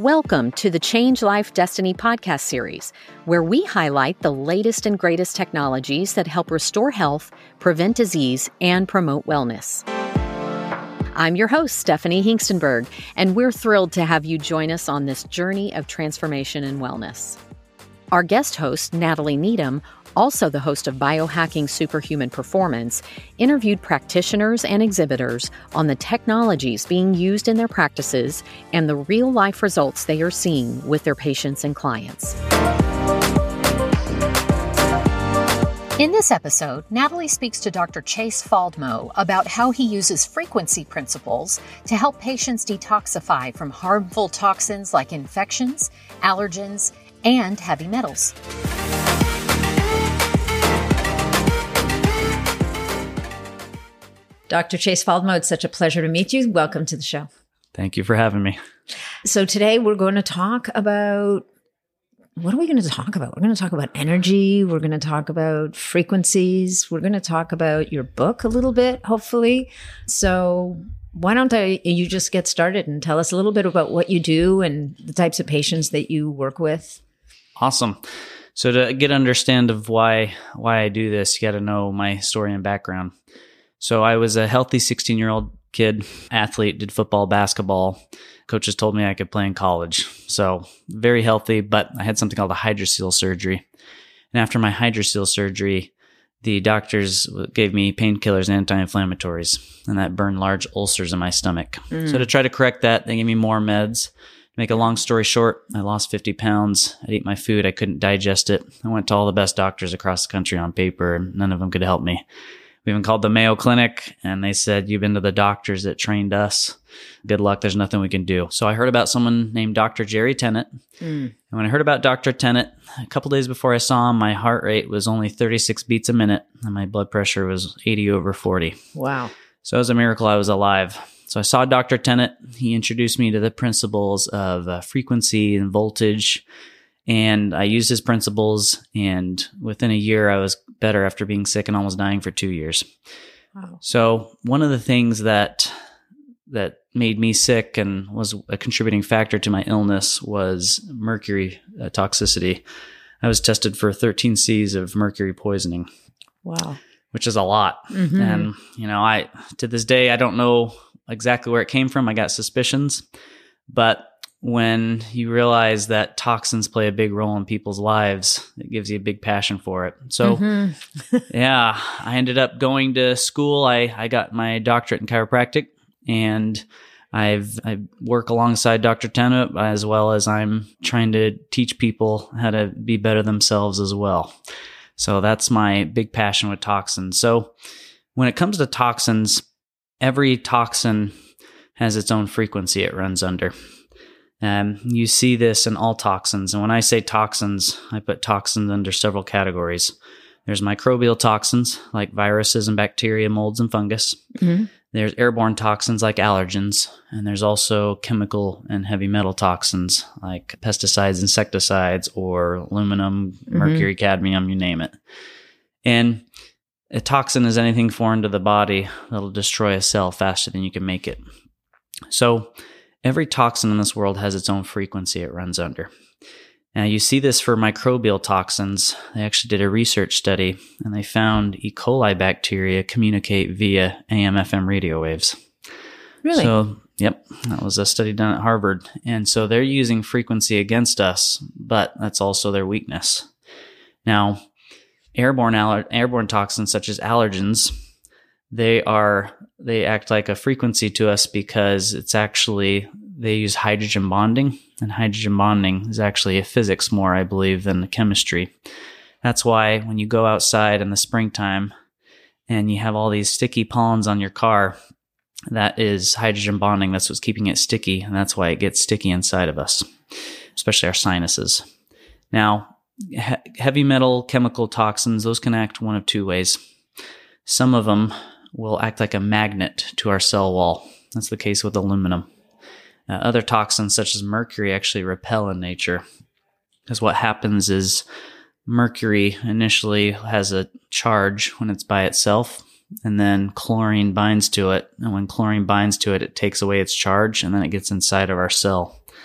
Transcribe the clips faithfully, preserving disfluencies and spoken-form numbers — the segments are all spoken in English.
Welcome to the Change Life Destiny podcast series, where we highlight the latest and greatest technologies that help restore health, prevent disease, and promote wellness. I'm your host, Stephanie Hinkstenberg, and we're thrilled to have you join us on this journey of transformation and wellness. Our guest host, Natalie Needham, also the host of Biohacking Superhuman Performance, interviewed practitioners and exhibitors on the technologies being used in their practices and the real-life results they are seeing with their patients and clients. In this episode, Natalie speaks to Doctor Chase Faldmo about how he uses frequency principles to help patients detoxify from harmful toxins like infections, allergens, and heavy metals. Doctor Chase Faldmo, it's such a pleasure to meet you. Welcome to the show. Thank you for having me. So today we're going to talk about, what are we going to talk about? We're going to talk about energy. We're going to talk about frequencies. We're going to talk about your book a little bit, hopefully. So why don't I, you just get started and tell us a little bit about what you do and the types of patients that you work with? Awesome. So to get an understand of why, why I do this, you got to know my story and background. So I was a healthy sixteen-year-old kid, athlete, did football, basketball. Coaches told me I could play in college. So very healthy, but I had something called a hydrocele surgery. And after my hydrocele surgery, the doctors gave me painkillers and anti-inflammatories, and that burned large ulcers in my stomach. Mm. So to try to correct that, they gave me more meds. Make a long story short, I lost fifty pounds. I'd eat my food. I couldn't digest it. I went to all the best doctors across the country on paper, and none of them could help me. We even called the Mayo Clinic, and they said, you've been to the doctors that trained us. Good luck. There's nothing we can do. So I heard about someone named Doctor Jerry Tennant. Mm. And when I heard about Doctor Tennant, a couple days before I saw him, my heart rate was only thirty-six beats a minute, and my blood pressure was eighty over forty. Wow. So it was a miracle I was alive. So I saw Doctor Tennant. He introduced me to the principles of uh, frequency and voltage. And I used his principles, and within a year, I was better after being sick and almost dying for two years. Wow. So one of the things that that made me sick and was a contributing factor to my illness was mercury uh, toxicity. I was tested for thirteen C's of mercury poisoning. Wow. Which is a lot. Mm-hmm. And, you know, I to this day, I don't know exactly where it came from. I got suspicions, but when you realize that toxins play a big role in people's lives, it gives you a big passion for it. So, mm-hmm. yeah, I ended up going to school. I, I got my doctorate in chiropractic, and I've I work alongside Doctor Tennant, as well as I'm trying to teach people how to be better themselves as well. So that's my big passion with toxins. So when it comes to toxins, every toxin has its own frequency it runs under. Um, you see this in all toxins. And when I say toxins, I put toxins under several categories. There's microbial toxins like viruses and bacteria, molds and fungus. Mm-hmm. There's airborne toxins like allergens. And there's also chemical and heavy metal toxins like pesticides, insecticides, or aluminum, mm-hmm. mercury, cadmium, you name it. And a toxin is anything foreign to the body that'll destroy a cell faster than you can make it. So every toxin in this world has its own frequency it runs under. Now, you see this for microbial toxins. They actually did a research study, and they found E. coli bacteria communicate via A M F M radio waves. Really? So, yep, that was a study done at Harvard. And so they're using frequency against us, but that's also their weakness. Now, airborne aller- airborne toxins such as allergens, They are, they act like a frequency to us because it's actually, they use hydrogen bonding, and hydrogen bonding is actually a physics more, I believe, than the chemistry. That's why when you go outside in the springtime and you have all these sticky pollens on your car, that is hydrogen bonding. That's what's keeping it sticky, and that's why it gets sticky inside of us, especially our sinuses. Now, he- heavy metal chemical toxins, those can act one of two ways. Some of them will act like a magnet to our cell wall. That's the case with aluminum. Uh, other toxins, such as mercury, actually repel in nature. Because what happens is mercury initially has a charge when it's by itself, and then chlorine binds to it. And when chlorine binds to it, it takes away its charge, and then it gets inside of our cell.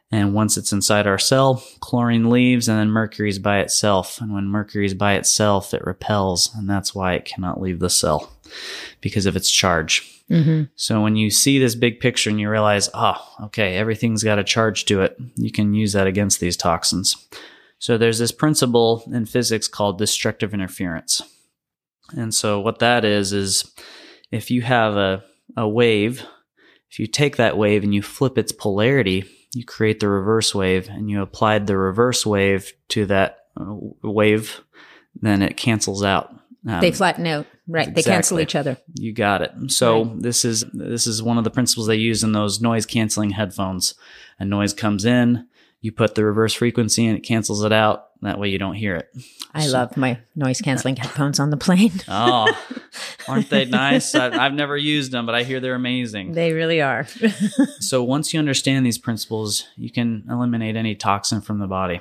And once it's inside our cell, chlorine leaves, and then mercury's by itself. And when mercury's by itself, it repels, and that's why it cannot leave the cell, because of its charge. Mm-hmm. So when you see this big picture and you realize, oh, okay, everything's got a charge to it, you can use that against these toxins. So there's this principle in physics called destructive interference. And so what that is, is if you have a, a wave, if you take that wave and you flip its polarity, you create the reverse wave, and you applied the reverse wave to that uh, wave, then it cancels out. Um, they flatten out, right? Exactly. They cancel each other. You got it. So right. this is this is one of the principles they use in those noise canceling headphones. A noise comes in, you put the reverse frequency, and it cancels it out. That way you don't hear it. I so, love my noise canceling headphones on the plane. Oh, aren't they nice? I, I've never used them, but I hear they're amazing. They really are. So once you understand these principles, you can eliminate any toxin from the body.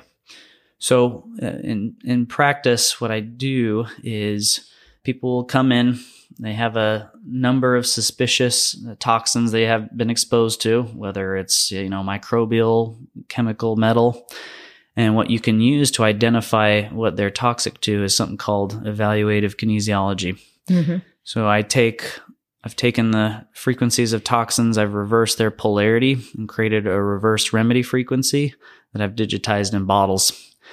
So uh, in in practice, what I do is people will come in, they have a number of suspicious toxins they have been exposed to, whether it's, you know, microbial, chemical, metal. And what you can use to identify what they're toxic to is something called evaluative kinesiology. Mm-hmm. So I take, I've taken the frequencies of toxins, I've reversed their polarity and created a reverse remedy frequency that I've digitized in bottles.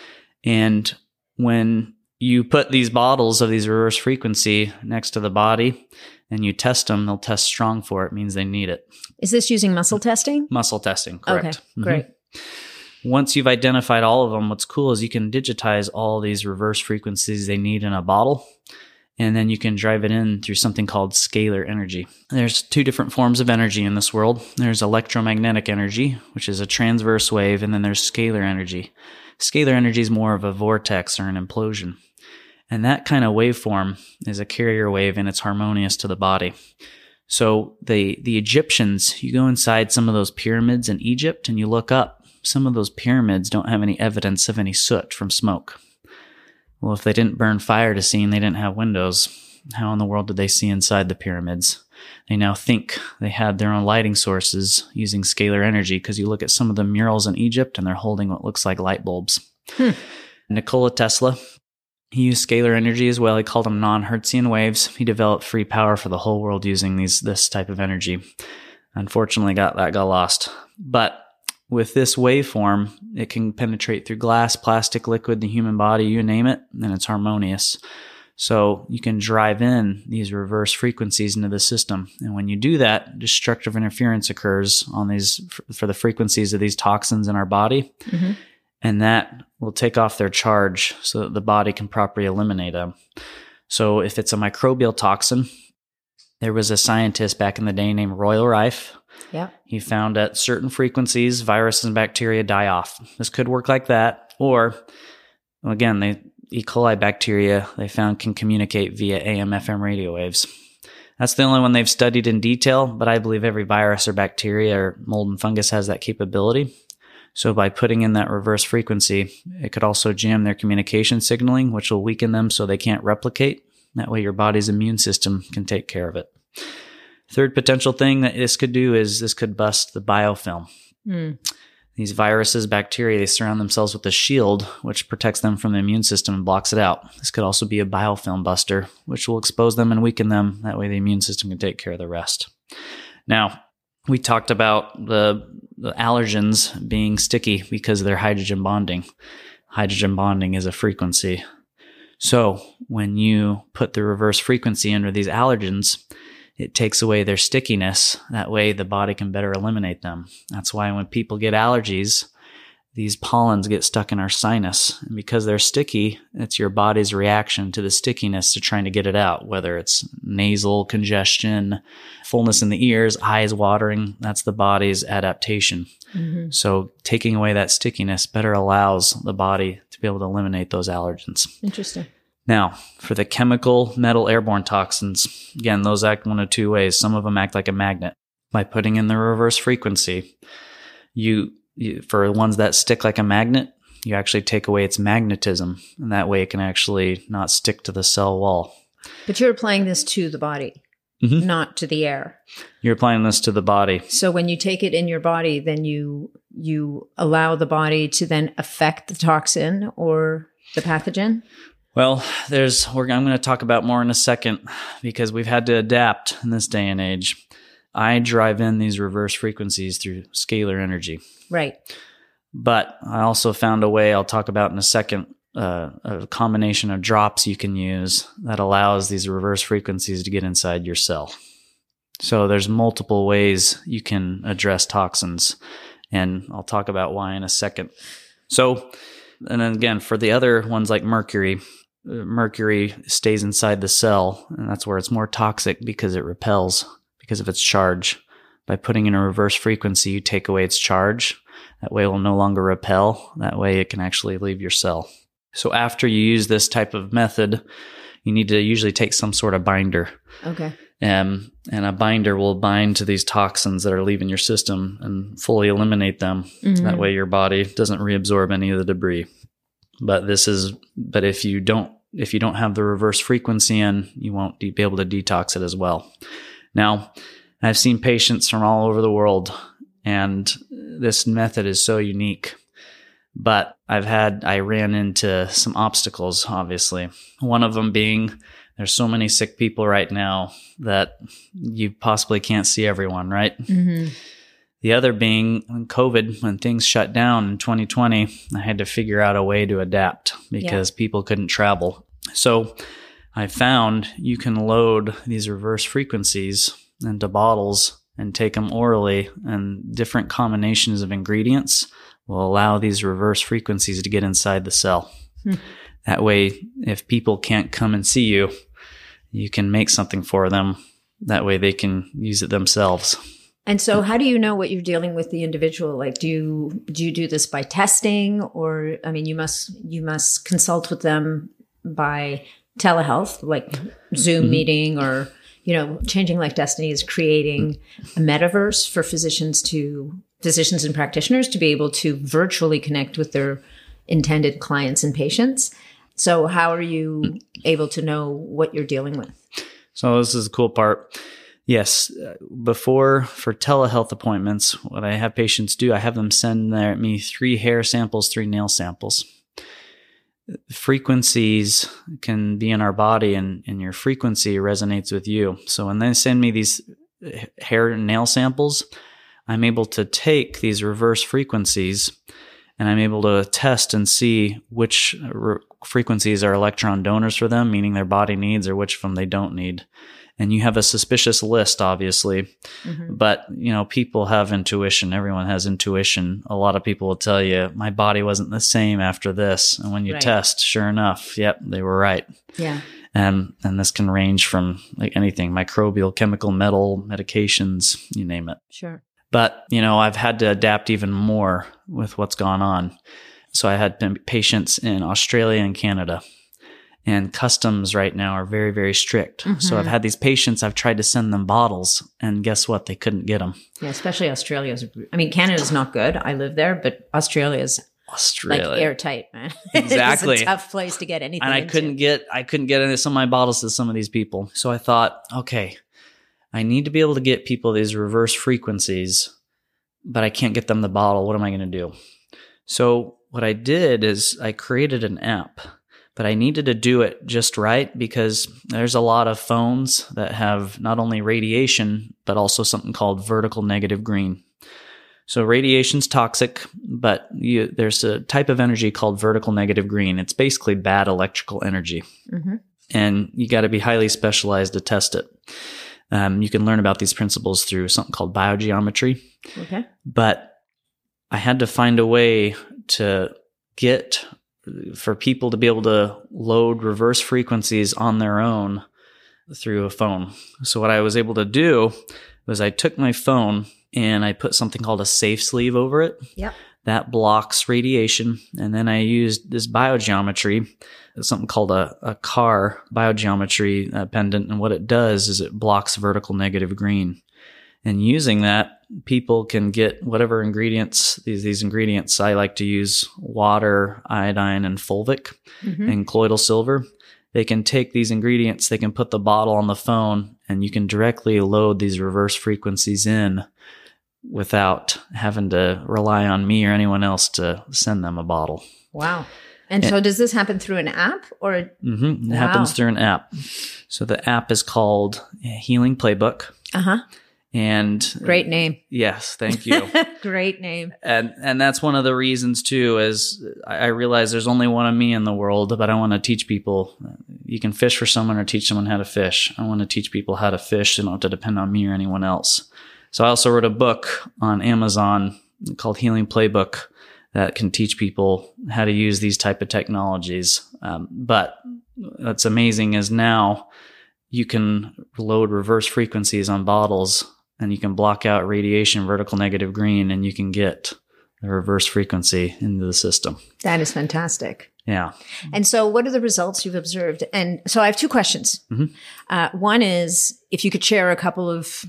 And when you put these bottles of these reverse frequency next to the body and you test them, they'll test strong for it. It means they need it. Is this using muscle testing? Muscle testing, correct. Okay, great. Mm-hmm. Once you've identified all of them, what's cool is you can digitize all these reverse frequencies they need in a bottle, and then you can drive it in through something called scalar energy. There's two different forms of energy in this world. There's electromagnetic energy, which is a transverse wave, and then there's scalar energy. Scalar energy is more of a vortex or an implosion. And that kind of waveform is a carrier wave, and it's harmonious to the body. So the, the Egyptians, you go inside some of those pyramids in Egypt and you look up, some of those pyramids don't have any evidence of any soot from smoke. Well, if they didn't burn fire to see and they didn't have windows, how in the world did they see inside the pyramids? They now think they had their own lighting sources using scalar energy, because you look at some of the murals in Egypt and they're holding what looks like light bulbs. Hmm. Nikola Tesla, he used scalar energy as well. He called them non-Hertzian waves. He developed free power for the whole world using these this type of energy. Unfortunately, got that got lost. But with this waveform, it can penetrate through glass, plastic, liquid, the human body, you name it, and it's harmonious. So you can drive in these reverse frequencies into the system. And when you do that, destructive interference occurs on these for the frequencies of these toxins in our body. Mm-hmm. And that will take off their charge so that the body can properly eliminate them. So if it's a microbial toxin, there was a scientist back in the day named Royal Rife. Yeah. He found at certain frequencies, viruses and bacteria die off. This could work like that. Or, again, they, E. coli bacteria, they found can communicate via A M F M radio waves. That's the only one they've studied in detail, but I believe every virus or bacteria or mold and fungus has that capability. So by putting in that reverse frequency, it could also jam their communication signaling, which will weaken them so they can't replicate. That way your body's immune system can take care of it. Third potential thing that this could do is this could bust the biofilm. Mm. These viruses, bacteria, they surround themselves with a shield, which protects them from the immune system and blocks it out. This could also be a biofilm buster, which will expose them and weaken them. That way the immune system can take care of the rest. Now, we talked about the, the allergens being sticky because of their hydrogen bonding. Hydrogen bonding is a frequency. So when you put the reverse frequency under these allergens, it takes away their stickiness. That way the body can better eliminate them. That's why when people get allergies, these pollens get stuck in our sinus. And because they're sticky, it's your body's reaction to the stickiness to trying to get it out, whether it's nasal congestion, fullness in the ears, eyes watering. That's the body's adaptation. Mm-hmm. So taking away that stickiness better allows the body to be able to eliminate those allergens. Interesting. Now, for the chemical, metal, airborne toxins, again, those act one of two ways. Some of them act like a magnet. By putting in the reverse frequency, you, you for ones that stick like a magnet, you actually take away its magnetism, and that way it can actually not stick to the cell wall. But you're applying this to the body. Mm-hmm. not to the air. You're applying this to the body. So when you take it in your body, then you you allow the body to then affect the toxin or the pathogen? Well, there's we're, I'm going to talk about more in a second because we've had to adapt in this day and age. I drive in these reverse frequencies through scalar energy. Right. But I also found a way I'll talk about in a second, uh, a combination of drops you can use that allows these reverse frequencies to get inside your cell. So there's multiple ways you can address toxins, and I'll talk about why in a second. So, and then again, for the other ones like mercury, mercury stays inside the cell, and that's where it's more toxic because it repels because of its charge. By putting in a reverse frequency, you take away its charge. That way it will no longer repel. That way it can actually leave your cell. So after you use this type of method, you need to usually take some sort of binder. Okay. Um, and a binder will bind to these toxins that are leaving your system and fully eliminate them. Mm-hmm. That way your body doesn't reabsorb any of the debris. But this is, but if you don't, if you don't have the reverse frequency in, you won't de- be able to detox it as well. Now, I've seen patients from all over the world, and this method is so unique. But I've had, I ran into some obstacles, obviously. One of them being there's so many sick people right now that you possibly can't see everyone, right? Mm-hmm. The other being when COVID, when things shut down in twenty twenty, I had to figure out a way to adapt because yeah. people couldn't travel. So I found you can load these reverse frequencies into bottles and take them orally, and different combinations of ingredients will allow these reverse frequencies to get inside the cell. Hmm. That way, if people can't come and see you, you can make something for them. That way they can use it themselves. And so how do you know what you're dealing with the individual? Like, do you, do you do this by testing, or, I mean, you must, you must consult with them by telehealth, like Zoom mm-hmm. meeting, or, you know, Changing Life Destiny is creating a metaverse for physicians to physicians and practitioners to be able to virtually connect with their intended clients and patients. So how are you able to know what you're dealing with? So this is the cool part. Yes. Before, for telehealth appointments, what I have patients do, I have them send their, me three hair samples, three nail samples. Frequencies can be in our body, and, and your frequency resonates with you. So when they send me these hair and nail samples, I'm able to take these reverse frequencies, and I'm able to test and see which re- frequencies are electron donors for them, meaning their body needs, or which of them they don't need. And you have a suspicious list, obviously, mm-hmm. but you know, people have intuition. Everyone has intuition. A lot of people will tell you, my body wasn't the same after this. And when you right. test, sure enough, yep, they were right. Yeah. And, and this can range from like anything, microbial, chemical, metal, medications, you name it. Sure. But, you know, I've had to adapt even more with what's gone on. So I had patients in Australia and Canada, and customs right now are very, very strict. Mm-hmm. So I've had these patients, I've tried to send them bottles, and guess what? They couldn't get them. Yeah, especially Australia's. I mean, Canada's not good. I live there, but Australia's Australia. like airtight, man. Exactly. It's a tough place to get anything And I into. couldn't get, I couldn't get into some of my bottles to some of these people. So I thought, okay, I need to be able to get people these reverse frequencies, but I can't get them the bottle. What am I going to do? So what I did is I created an app, but I needed to do it just right because there's a lot of phones that have not only radiation, but also something called vertical negative green. So radiation's toxic, but you, there's a type of energy called vertical negative green. It's basically bad electrical energy. Mm-hmm. And you got to be highly specialized to test it. Um, you can learn about these principles through something called biogeometry. Okay. But I had to find a way to get, for people to be able to load reverse frequencies on their own through a phone. So what I was able to do was I took my phone and I put something called a safe sleeve over it. Yep. That blocks radiation. And then I used this biogeometry, something called a, a C A R biogeometry uh, pendant. And what it does is it blocks vertical negative green. And using that, people can get whatever ingredients, these, these ingredients, I like to use water, iodine, and fulvic, mm-hmm. and colloidal silver. they can take these ingredients, they can put the bottle on the phone, and you can directly load these reverse frequencies in without having to rely on me or anyone else to send them a bottle. Wow. And so does this happen through an app or? Mm-hmm. It Wow. happens through an app. So the app is called Healing Playbook. Uh-huh. And Great name. yes, thank you. Great name. And and that's one of the reasons too, is I I realize there's only one of me in the world, but I want to teach people. You can fish for someone or teach someone how to fish. I want to teach people how to fish. They don't have to depend on me or anyone else. So I also wrote a book on Amazon called Healing Playbook that can teach people how to use these type of technologies. Um, but what's amazing is now you can load reverse frequencies on bottles, and you can block out radiation, vertical negative green, and you can get the reverse frequency into the system. That is fantastic. Yeah. And so what are the results you've observed? And so I have two questions. Mhm. Uh, one is if you could share a couple of,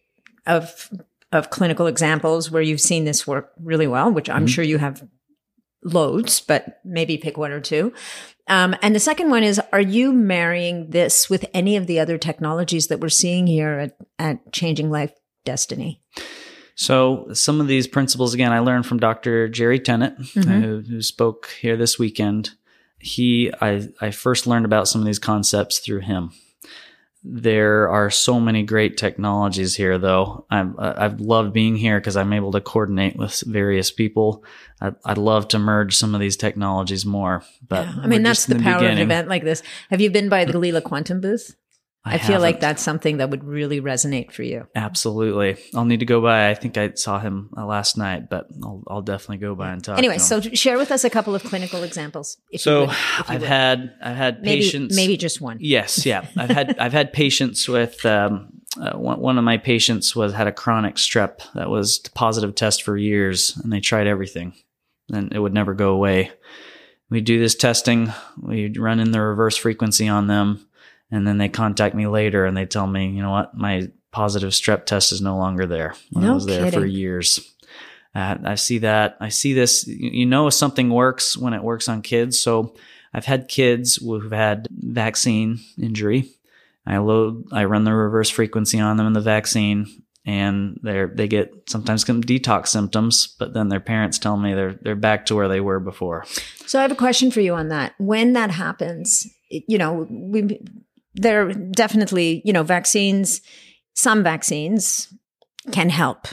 of, of clinical examples where you've seen this work really well, which I'm Mhm. sure you have loads, but maybe pick one or two. Um, and the second one is, are you marrying this with any of the other technologies that we're seeing here at, at Changing Life Destiny? So some of these principles, again, I learned from Doctor Jerry Tennant, Mhm. who, who spoke here this weekend. He, I, I first learned about some of these concepts through him. There are so many great technologies here, though. I'm, I've loved being here because I'm able to coordinate with various people. I'd, I'd love to merge some of these technologies more, but Yeah. I we're mean, that's just in the power of an beginning. event like this. Have you been by the Galila Quantum booth? I, feel like haven't. that's something that would really resonate for you. Absolutely. I'll need to go by. I think I saw him uh, last night, but I'll, I'll definitely go by and talk. Anyway, to so him. share with us a couple of clinical examples. If you so would, if you I've would. had I've had maybe patients. maybe just one. Yes, yeah. I've had I've had patients with um, uh, one, one of my patients was had a chronic strep that was a positive test for years, and they tried everything, and it would never go away. We do this testing. We run in the reverse frequency on them. And then they contact me later and they tell me, you know what, my positive strep test is no longer there. When No I was there for kidding. years. Uh, I see that. I see this. You you know, if something works when it works on kids. So I've had kids who've had vaccine injury. I load, I run the reverse frequency on them in the vaccine, and they're, they get sometimes some detox symptoms, but then their parents tell me they're, they're back to where they were before. So I have a question for you on that. When that happens, it- you know, we there are definitely, you know, vaccines, some vaccines can help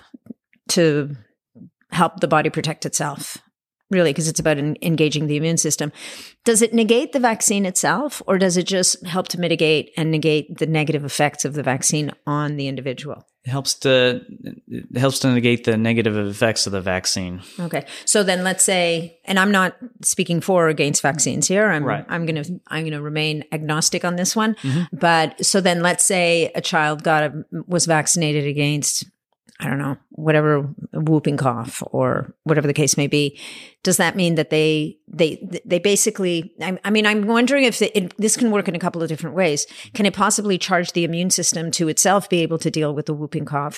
to help the body protect itself, really, because it's about en- engaging the immune system. Does it negate the vaccine itself, or does it just help to mitigate and negate the negative effects of the vaccine on the individual? It helps to it helps to negate the negative effects of the vaccine. Okay. So then let's say, and I'm not speaking for or against vaccines here. I'm Right. I'm going to I'm going to remain agnostic on this one. Mm-hmm. But so then let's say a child got a, was vaccinated against, I don't know, whatever, whooping cough or whatever the case may be. Does that mean that they they they basically? I, I mean, I'm wondering if it, it, this can work in a couple of different ways. Can it possibly charge the immune system to itself be able to deal with the whooping cough?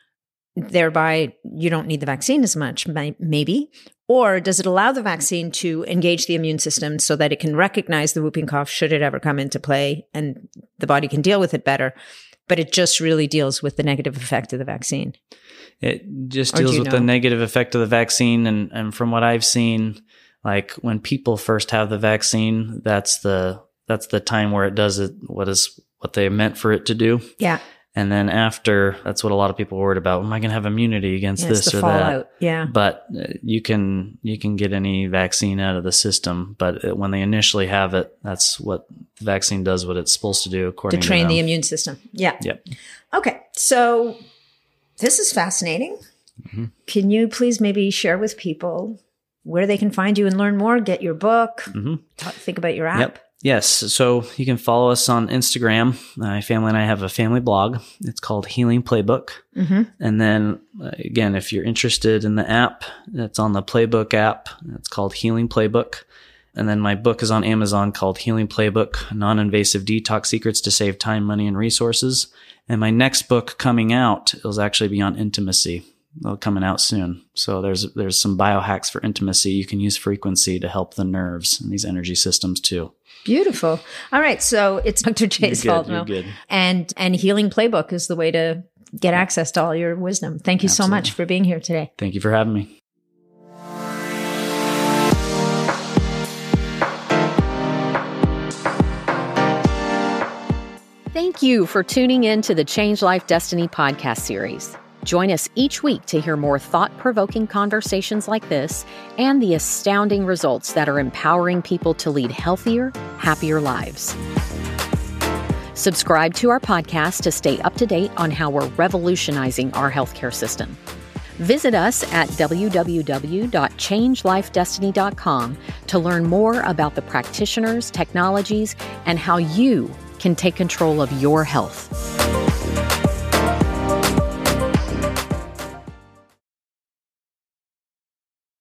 Thereby, you don't need the vaccine as much, may- maybe. Or does it allow the vaccine to engage the immune system so that it can recognize the whooping cough should it ever come into play, and the body can deal with it better? But it just really deals with the negative effect of the vaccine. It just Or do deals you with the know? negative effect of the vaccine. And, and from what I've seen, like when people first have the vaccine, that's the that's the time where it does it what is what they meant for it to do. Yeah. And then after, that's what a lot of people are worried about. Am I going to have immunity against Yeah, this it's the or fallout. that? Yeah. But uh, you can you can get any vaccine out of the system. But it, when they initially have it, that's what the vaccine does, what it's supposed to do, To according to, train them. the immune system. Yeah. Yep. Okay. So this is fascinating. Mm-hmm. Can you please maybe share with people where they can find you and learn more? Get your book, Mm-hmm. talk, think about your app. Yep. Yes. So you can follow us on Instagram. My family and I have a family blog. It's called Healing Playbook. Mm-hmm. And then uh, again, if you're interested in the app, it's on the Playbook app. It's called Healing Playbook. And then my book is on Amazon called Healing Playbook, Non-Invasive Detox Secrets to Save Time, Money, and Resources. And my next book coming out will actually be on intimacy. they're coming out soon. So there's there's some biohacks for intimacy. You can use frequency to help the nerves and these energy systems too. Beautiful. All right. So it's Doctor Jay Saltno. And, and Healing Playbook is the way to get access to all your wisdom. Thank you Absolutely. so much for being here today. Thank you for having me. Thank you for tuning in to the Change Life Destiny podcast series. Join us each week to hear more thought-provoking conversations like this and the astounding results that are empowering people to lead healthier, happier lives. Subscribe to our podcast to stay up to date on how we're revolutionizing our healthcare system. Visit us at w w w dot change life destiny dot com to learn more about the practitioners, technologies, and how you can take control of your health.